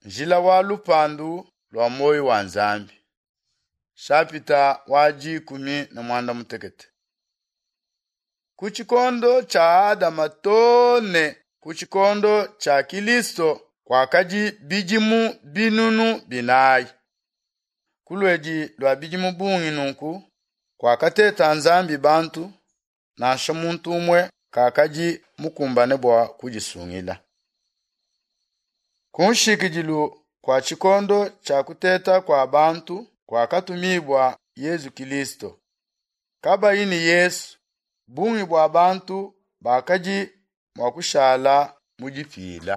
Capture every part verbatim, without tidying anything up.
Njila wa lupandu lwa moyo wa nzambi. Shapita waji kumi na mwanda mutekete. Kuchikondo cha Adama tone kuchikondo cha Kilisto kwa kaji bijimu binunu binayi. Kulweji lwa bijimu bungi nunku kwa kateta nzambi bantu na shamuntu umwe kakaji mukumbane bwa kujisungila. Kunshikijilu kwa chikondo cha kuteta kwa bantu kwa katumibwa Yesu Kilisto. Kaba ini Yesu bungi bwa bantu bakaji mwakushala mujifila.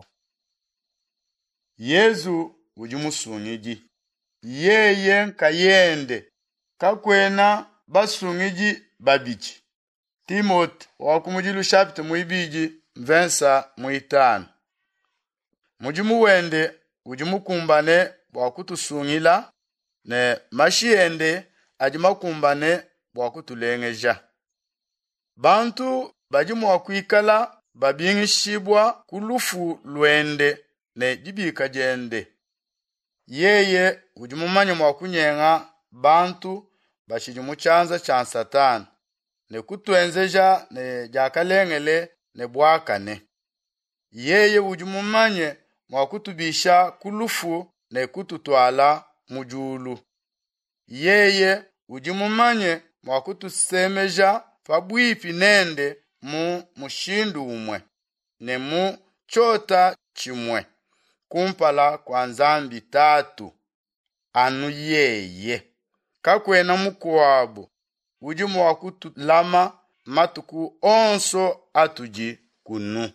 Yesu ujimusungiji. Yeye nkayende kakwena basungiji babichi. Timoti wakumujilu shapite muibiji mvensa muitano. Mujimu wende ujimukumbane wakutusungila ne mashiende ajimakumbane wakutulengeja. Bantu bajimu wakuikala babingishibwa kulufu lwende ne jibika jende. Yeye ujimumanya mwakunyenga bantu bashijimu chanza chan satani ne kutuenzeja ne jakalengele ne bwakane. Yeye ujimumanye mwakutubisha kulufu ne kututwala mujulu. Yeye ujimumanye mwakutusemeja fabwipi nende mu mushindu umwe ne mu chota chimwe kumpala kwa nzambi tatu anu yeye. Kakwena mukuwabu ujimu wakutulama matuku onso atuji kunu.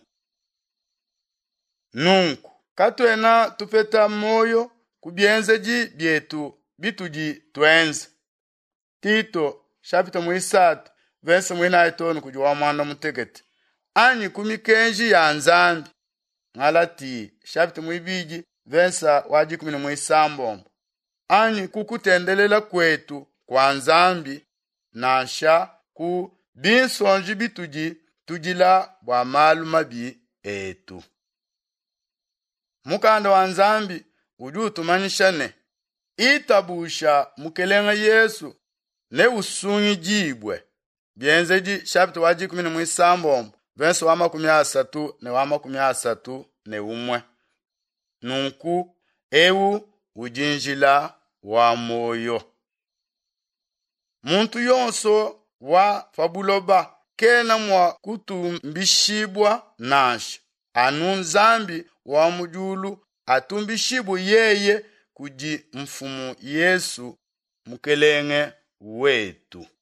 Nunku katwena tupeta moyo kubienzeji bietu bituji twenze. Tito shapita muisatu vensa mwina itonu kujuwa mwanda mutekete. Anyi kumikenji ya nzambi ngalati shapita muibiji vensa waji kumina muisambombo. Anyi kukutendelela kwetu kwa nzambi nasha ku binsonji bituji tujila bwa malu mabi etu. Mukanda wa nzambi uju tumanyishane itabusha mukelenga Yesu ne usungi jibwe. Bienzeji shapita waji kumina muisambombo vensa wama kumia asatu ne wama kumia asatu ne umwe. Nunku ewu ujinjila wa moyo. Muntu yonso wa fabuloba kena mwa kutumbishibwa nasha. Anu nzambi wa mujulu atumbishibu yeye kuji mfumu Yesu mukelenge wetu.